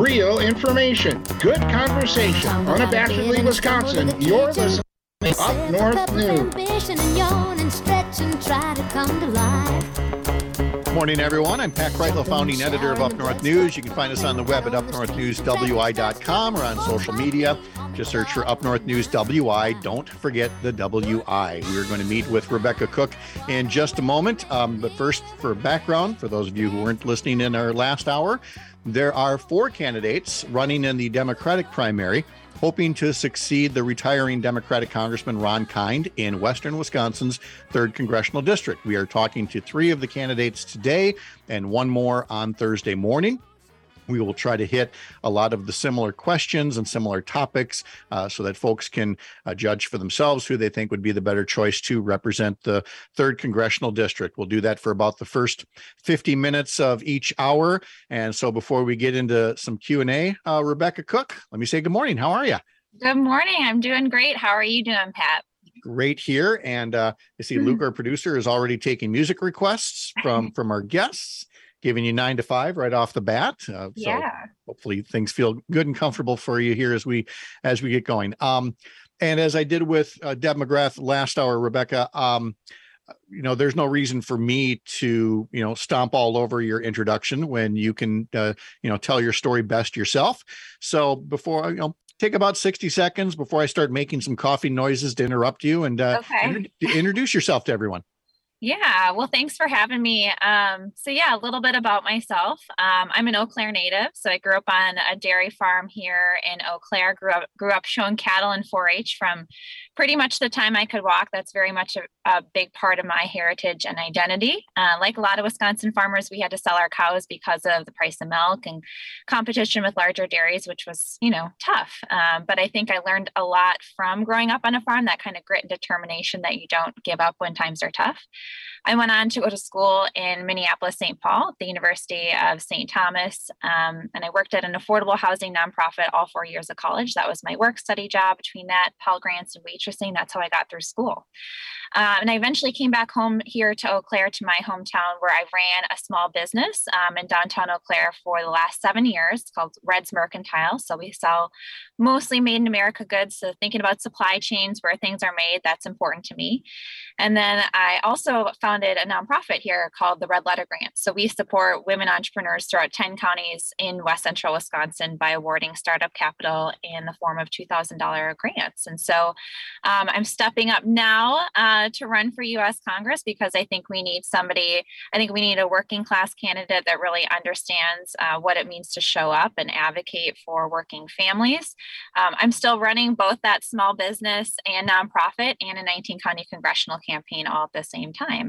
Real information, good conversation, unabashedly Wisconsin. You're listening to Up North News. Morning, everyone. I'm Pat Kreitlow, founding editor of Up North News. You can find us on the web at upnorthnewswi.com or on social media. Just search for Up North News WI. Don't forget the WI. We're going to meet with Rebecca Cook in just a moment. But first, for background, for those of you who weren't listening in our last hour, there are 4 candidates running in the Democratic primary, hoping to succeed the retiring Democratic Congressman Ron Kind in Western Wisconsin's 3rd Congressional District. We are talking to 3 of the candidates today and 1 more on Thursday morning. We will try to hit a lot of the similar questions and similar topics so that folks can judge for themselves who they think would be the better choice to represent the 3rd Congressional District. We'll do that for about the first 50 minutes of each hour. And so before we get into some Q&A, Rebecca Cook, let me say good morning. How are you? Good morning. I'm doing great. How are you doing, Pat? Great here. And I see Luke, our producer, is already taking music requests from our guests, giving you 9 to 5 right off the bat. So hopefully things feel good and comfortable for you here as we get going. And as I did with Deb McGrath last hour, Rebecca, there's no reason for me to, stomp all over your introduction when you can, tell your story best yourself. So before, take about 60 seconds before I start making some coffee noises to interrupt you and introduce yourself to everyone. Yeah, well, thanks for having me. A little bit about myself. I'm an Eau Claire native, so I grew up on a dairy farm here in Eau Claire. Grew up showing cattle and 4-H from pretty much the time I could walk. That's very much a big part of my heritage and identity. Like a lot of Wisconsin farmers, we had to sell our cows because of the price of milk and competition with larger dairies, which was, tough. But I think I learned a lot from growing up on a farm, that kind of grit and determination that you don't give up when times are tough. I went on to go to school in Minneapolis, St. Paul, at the University of St. Thomas, and I worked at an affordable housing nonprofit all 4 years of college. That was my work study job. Between that, Pell Grants and waitressing, that's how I got through school. And I eventually came back home here to Eau Claire, to my hometown, where I ran a small business in downtown Eau Claire for the last 7 years. It's called Red's Mercantile. So we sell mostly made in America goods. So thinking about supply chains where things are made, that's important to me. And then I also founded a nonprofit here called the Red Letter Grant. So we support women entrepreneurs throughout 10 counties in West Central Wisconsin by awarding startup capital in the form of $2,000 grants. And so I'm stepping up now to run for U.S. Congress because I think we need we need a working class candidate that really understands what it means to show up and advocate for working families. I'm still running both that small business and nonprofit and a 19 county congressional campaign all at the same time.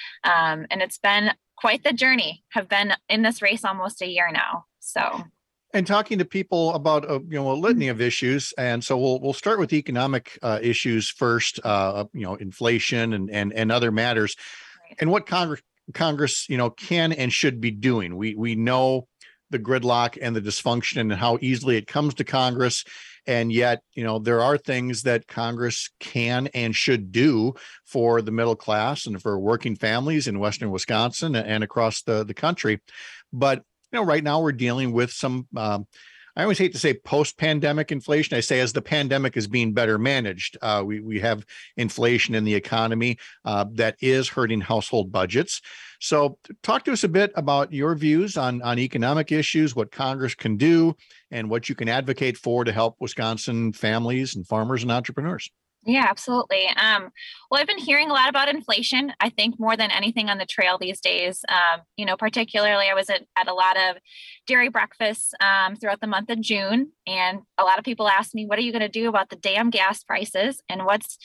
And it's been quite the journey. Have been in this race almost a year now. So. And talking to people about a litany of issues, and so we'll start with economic issues first. Inflation and other matters, right. And what Congress can and should be doing. We know the gridlock and the dysfunction and how easily it comes to Congress, and yet there are things that Congress can and should do for the middle class and for working families in Western Wisconsin and across the country, but. Right now we're dealing with some, I always hate to say post-pandemic inflation. I say as the pandemic is being better managed, we have inflation in the economy that is hurting household budgets. So talk to us a bit about your views on economic issues, what Congress can do, and what you can advocate for to help Wisconsin families and farmers and entrepreneurs. Yeah, absolutely. Well, I've been hearing a lot about inflation, I think more than anything on the trail these days. Particularly I was at a lot of dairy breakfasts throughout the month of June. And a lot of people asked me, what are you going to do about the damn gas prices? And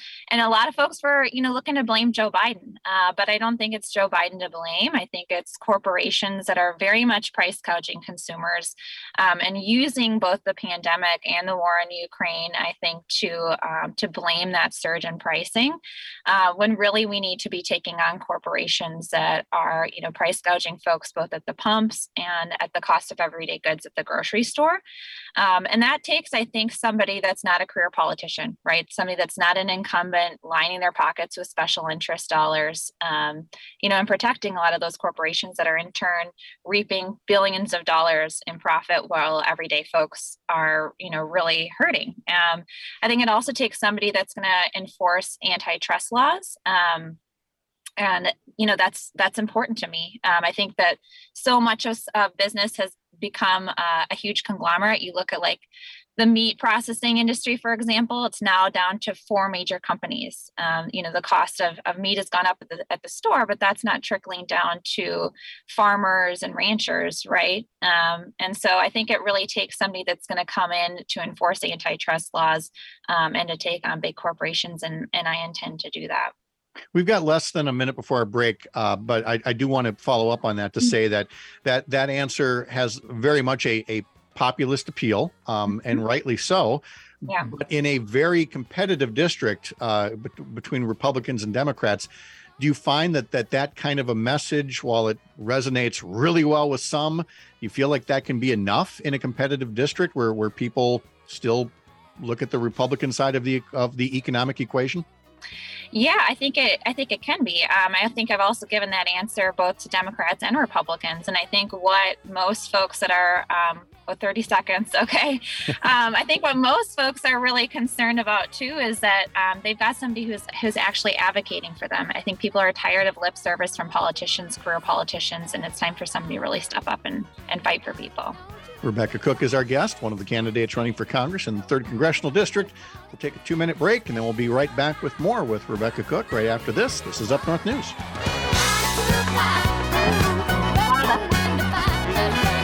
a lot of folks were, looking to blame Joe Biden. But I don't think it's Joe Biden to blame. I think it's corporations that are very much price gouging consumers and using both the pandemic and the war in Ukraine, I think, to blame blame that surge in pricing, when really we need to be taking on corporations that are, price gouging folks both at the pumps and at the cost of everyday goods at the grocery store. And that takes, I think, somebody that's not a career politician, right? Somebody that's not an incumbent lining their pockets with special interest dollars, and protecting a lot of those corporations that are in turn reaping billions of dollars in profit while everyday folks are, really hurting. I think it also takes somebody that's going to enforce antitrust laws. And that's important to me. I think that so much of business has become a huge conglomerate. You look at like the meat processing industry, for example, it's now down to 4 major companies. The cost of meat has gone up at the store, but that's not trickling down to farmers and ranchers, right? And so I think it really takes somebody that's going to come in to enforce antitrust laws and to take on big corporations, and I intend to do that. We've got less than a minute before our break, but I do want to follow up on that to say that answer has very much a populist appeal, and rightly so. Yeah. But in a very competitive district between Republicans and Democrats, do you find that kind of a message, while it resonates really well with some, you feel like that can be enough in a competitive district where people still look at the Republican side of the economic equation? Yeah, I think it can be. I think I've also given that answer both to Democrats and Republicans. And I think what most folks that are, 30 seconds, okay. I think what most folks are really concerned about too is that they've got somebody who's actually advocating for them. I think people are tired of lip service from politicians, career politicians, and it's time for somebody to really step up and fight for people. Rebecca Cook is our guest, one of the candidates running for Congress in the 3rd Congressional District. We'll take a 2-minute break, and then we'll be right back with more with Rebecca Cook right after this. This is Up North News.